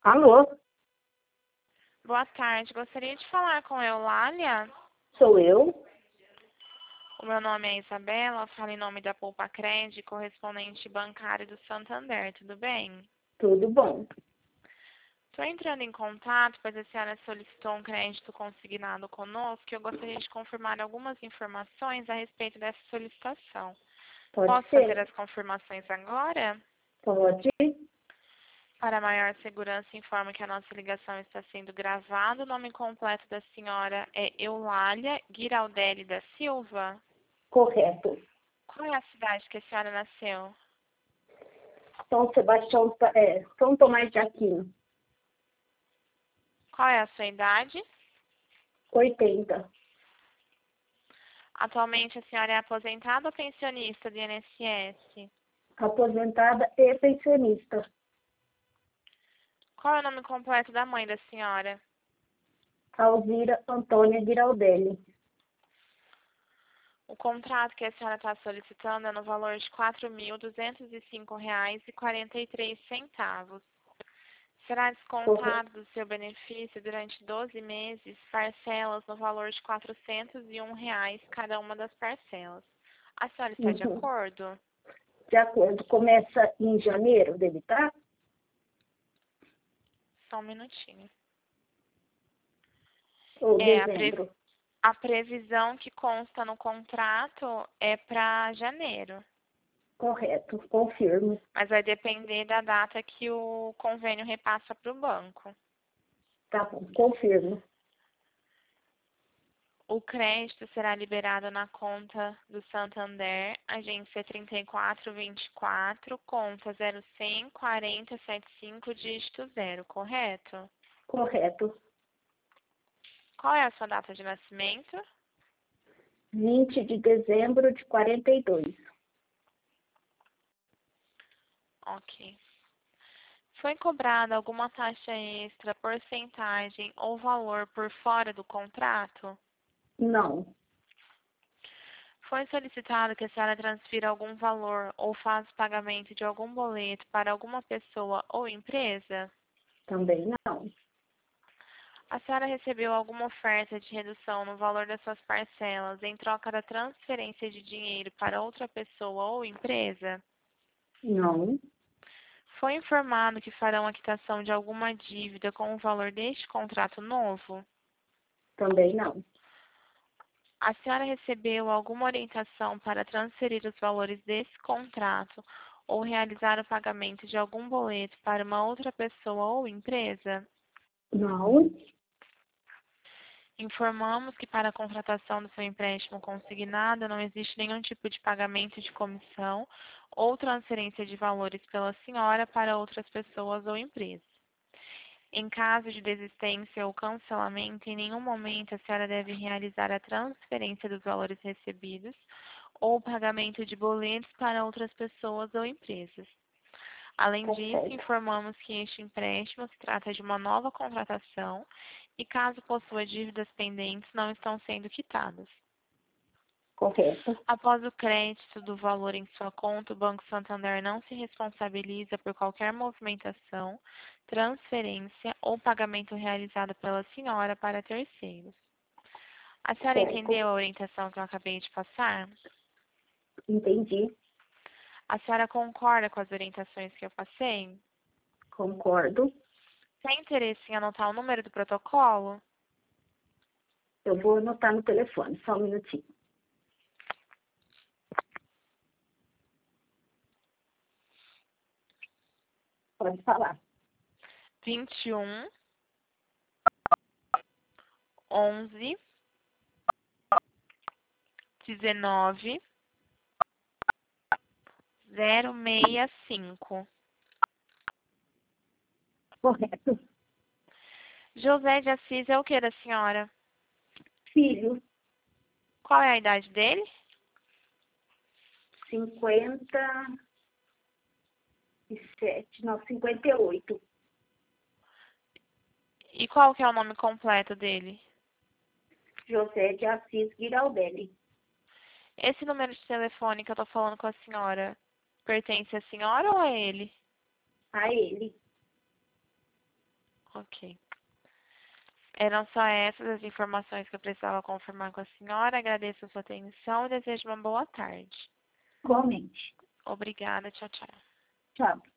Alô, Boa tarde, gostaria de falar com a Eulália. sou eu? O meu nome é Isabela, falo em nome da Poupa Cred, correspondente bancário do Santander, tudo bem? Tudo bom? Estou entrando em contato, pois a senhora solicitou um crédito consignado conosco e eu gostaria de confirmar algumas informações a respeito dessa solicitação. Pode Posso fazer ser? as confirmações agora? Pode? Para maior segurança, informo que a nossa ligação está sendo gravada. O nome completo da senhora é Eulália Giraldelli da Silva. Correto. Qual é a cidade que a senhora nasceu? São Sebastião, São Tomás de Aquino, Qual é a sua idade? 80. Atualmente a senhora é aposentada ou pensionista do INSS? Aposentada e pensionista. Qual é o nome completo da mãe da senhora? Alzira Antônia Giraldelli. O contrato que a senhora está solicitando é no valor de R$ 4.205,43. Será descontado do seu benefício durante 12 meses parcelas no valor de R$ 401 cada uma das parcelas. A senhora está de Uhum. acordo? De acordo. Começa em janeiro, deve estar? Só um minutinho. Ou É, dezembro? a previsão que consta no contrato é para janeiro, Correto. Confirmo. mas vai depender da data que o convênio repassa para o banco. Tá bom. Confirmo. O crédito será liberado na conta do Santander, agência 3424, conta 01004075, dígito 0, correto? Correto. Qual é a sua data de nascimento? 20 de dezembro de 42. Ok. Foi cobrada alguma taxa extra, porcentagem ou valor por fora do contrato? Não. Foi solicitado que a senhora transfira algum valor ou faça pagamento de algum boleto para alguma pessoa ou empresa? Também não. A senhora recebeu alguma oferta de redução no valor das suas parcelas em troca da transferência de dinheiro para outra pessoa ou empresa? Não. Foi informado que farão a quitação de alguma dívida com o valor deste contrato novo? Também não. A senhora recebeu alguma orientação para transferir os valores desse contrato ou realizar o pagamento de algum boleto para uma outra pessoa ou empresa? Não. Informamos que para a contratação do seu empréstimo consignado não existe nenhum tipo de pagamento de comissão ou transferência de valores pela senhora para outras pessoas ou empresas. Em caso de desistência ou cancelamento, em nenhum momento a senhora deve realizar a transferência dos valores recebidos ou o pagamento de boletos para outras pessoas ou empresas. Além disso, Correto. informamos que este empréstimo se trata de uma nova contratação e, caso possua dívidas pendentes, não estão sendo quitadas. Correto. Após o crédito do valor em sua conta, o Banco Santander não se responsabiliza por qualquer movimentação, transferência ou pagamento realizado pela senhora para terceiros. A senhora Certo. entendeu a orientação que eu acabei de passar? Entendi. A senhora concorda com as orientações que eu passei? Concordo. Tem interesse em anotar o número do protocolo? Eu vou anotar no telefone, só um minutinho. Pode falar. 21 11 19 065. Correto. José de Assis é o que da senhora? Filho, Qual é a idade dele? 57, não, 58. E qual que é o nome completo dele? José de Assis Giraldelli. Esse número de telefone que eu tô falando com a senhora pertence à senhora ou a ele? A ele. Ok. Eram só essas as informações que eu precisava confirmar com a senhora. Agradeço a sua atenção e desejo uma boa tarde. Igualmente. Obrigada. Tchau, tchau. Tchau.